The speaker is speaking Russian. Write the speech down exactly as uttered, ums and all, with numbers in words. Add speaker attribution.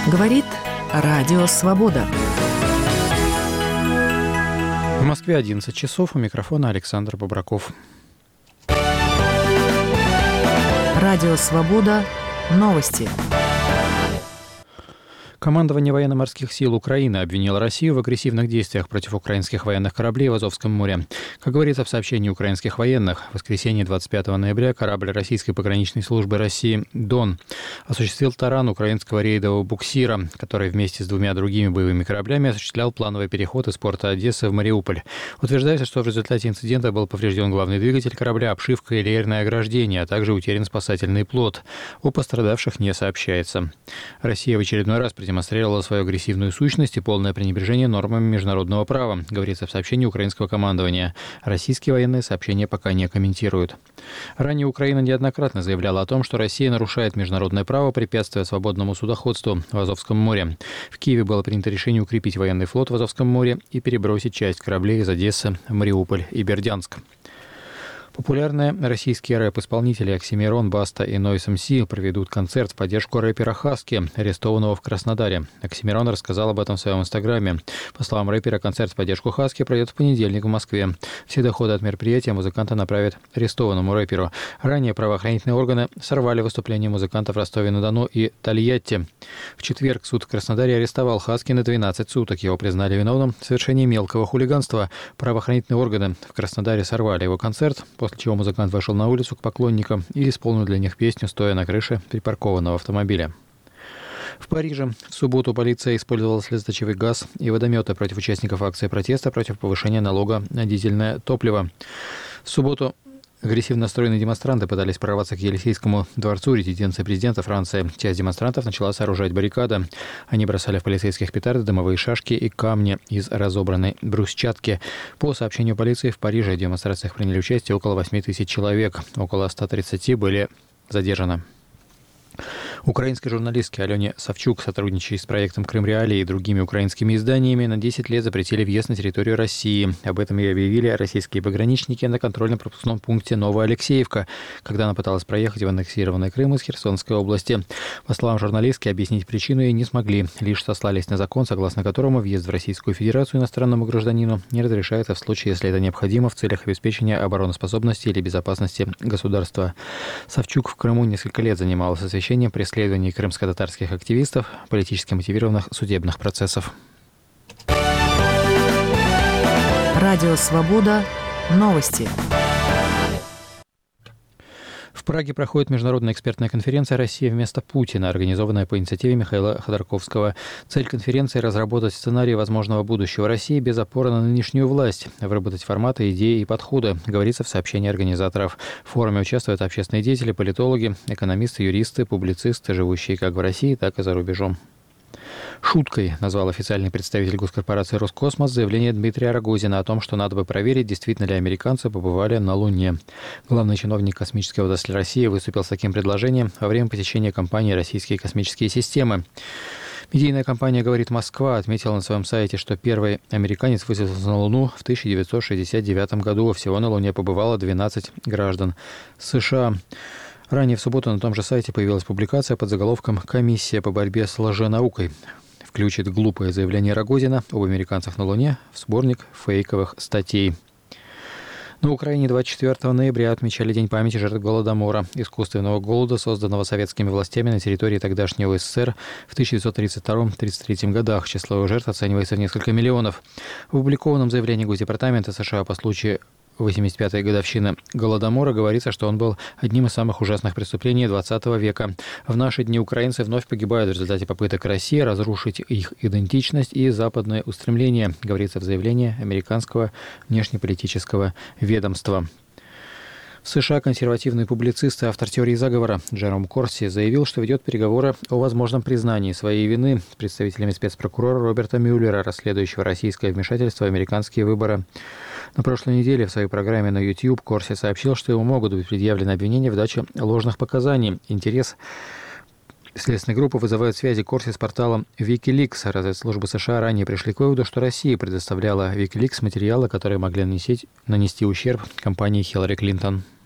Speaker 1: Говорит Радио Свобода.
Speaker 2: В Москве одиннадцать часов. У микрофона Александр Бобраков.
Speaker 1: Радио Свобода. Новости.
Speaker 2: Командование военно-морских сил Украины обвинило Россию в агрессивных действиях против украинских военных кораблей в Азовском море. Как говорится в сообщении украинских военных, в воскресенье двадцать пятого ноября корабль российской пограничной службы России «Дон» осуществил таран украинского рейдового буксира, который вместе с двумя другими боевыми кораблями осуществлял плановый переход из порта Одессы в Мариуполь. Утверждается, что в результате инцидента был поврежден главный двигатель корабля, обшивка и леерное ограждение, а также утерян спасательный плот. О пострадавших не сообщается. Россия в очередной раз демонстрировала свою агрессивную сущность и полное пренебрежение нормами международного права, говорится в сообщении украинского командования. Российские военные сообщения пока не комментируют. Ранее Украина неоднократно заявляла о том, что Россия нарушает международное право, препятствуя свободному судоходству в Азовском море. В Киеве было принято решение укрепить военный флот в Азовском море и перебросить часть кораблей из Одессы в Мариуполь и Бердянск. Популярные российские рэп-исполнители Оксимирон, Баста и Нойз эм си проведут концерт в поддержку рэпера Хаски, арестованного в Краснодаре. Оксимирон рассказал об этом в своем инстаграме. По словам рэпера, концерт в поддержку Хаски пройдет в понедельник в Москве. Все доходы от мероприятия музыканта направят арестованному рэперу. Ранее правоохранительные органы сорвали выступление музыкантов в Ростове-на-Дону и Тольятти. В четверг суд в Краснодаре арестовал Хаски на двенадцать суток. Его признали виновным в совершении мелкого хулиганства. Правоохранительные органы в Краснодаре сорвали его концерт, после чего музыкант вышел на улицу к поклонникам и исполнил для них песню, стоя на крыше припаркованного автомобиля. В Париже в субботу полиция использовала слезоточивый газ и водометы против участников акции протеста против повышения налога на дизельное топливо. В субботу агрессивно настроенные демонстранты пытались прорваться к Елисейскому дворцу, резиденции президента Франции. Часть демонстрантов начала сооружать баррикады. Они бросали в полицейских петарды, дымовые шашки и камни из разобранной брусчатки. По сообщению полиции, в Париже в демонстрациях приняли участие около восемь тысяч человек. Около ста тридцати были задержаны. Украинской журналистке Алене Савчук, сотрудничающей с проектом «Крым-Реалии» и другими украинскими изданиями, на десять лет запретили въезд на территорию России. Об этом и объявили российские пограничники на контрольно-пропускном пункте Новоалексеевка, когда она пыталась проехать в аннексированный Крым из Херсонской области. По словам журналистки, объяснить причину ей не смогли, лишь сослались на закон, согласно которому въезд в Российскую Федерацию иностранному гражданину не разрешается в случае, если это необходимо в целях обеспечения обороноспособности или безопасности государства. Савчук в Крыму несколько лет занималась освещением преследований крымско-татарских активистов, политически мотивированных судебных процессов.
Speaker 1: Радио Свобода. Новости.
Speaker 2: В Праге проходит международная экспертная конференция «Россия вместо Путина», организованная по инициативе Михаила Ходорковского. Цель конференции – разработать сценарий возможного будущего России без опоры на нынешнюю власть, выработать форматы, идеи и подходы, говорится в сообщении организаторов. В форуме участвуют общественные деятели, политологи, экономисты, юристы, публицисты, живущие как в России, так и за рубежом. Шуткой назвал официальный представитель госкорпорации «Роскосмос» заявление Дмитрия Рогозина о том, что надо бы проверить, действительно ли американцы побывали на Луне. Главный чиновник космической отрасли России выступил с таким предложением во время посещения компании «Российские космические системы». Медийная компания «Говорит Москва» отметила на своем сайте, что первый американец высадился на Луну в тысяча девятьсот шестьдесят девятом году. Всего на Луне побывало двенадцать граждан США. Ранее в субботу на том же сайте появилась публикация под заголовком «Комиссия по борьбе с лженаукой включит глупое заявление Рогозина об американцах на Луне в сборник фейковых статей». На Украине двадцать четвёртого ноября отмечали День памяти жертв Голодомора, искусственного голода, созданного советскими властями на территории тогдашнего СССР в тысяча девятьсот тридцать втором — тридцать третьем годах. Число его жертв оценивается в несколько миллионов. В опубликованном заявлении Госдепартамента США по случаю восемьдесят пятой годовщины Голодомора говорится, что он был одним из самых ужасных преступлений двадцатого века. В наши дни украинцы вновь погибают в результате попыток России разрушить их идентичность и западные устремления, говорится в заявлении американского внешнеполитического ведомства. В США консервативный публицист и автор теории заговора Джером Корси заявил, что ведет переговоры о возможном признании своей вины с представителями спецпрокурора Роберта Мюллера, расследующего российское вмешательство в американские выборы. На прошлой неделе в своей программе на YouTube Корси сообщил, что ему могут быть предъявлены обвинения в даче ложных показаний. Интерес следственной группы вызывают связи Корси с порталом Wikileaks. Разведслужбы США ранее пришли к выводу, что Россия предоставляла Wikileaks материалы, которые могли нанести, нанести ущерб компании Хиллари Клинтон.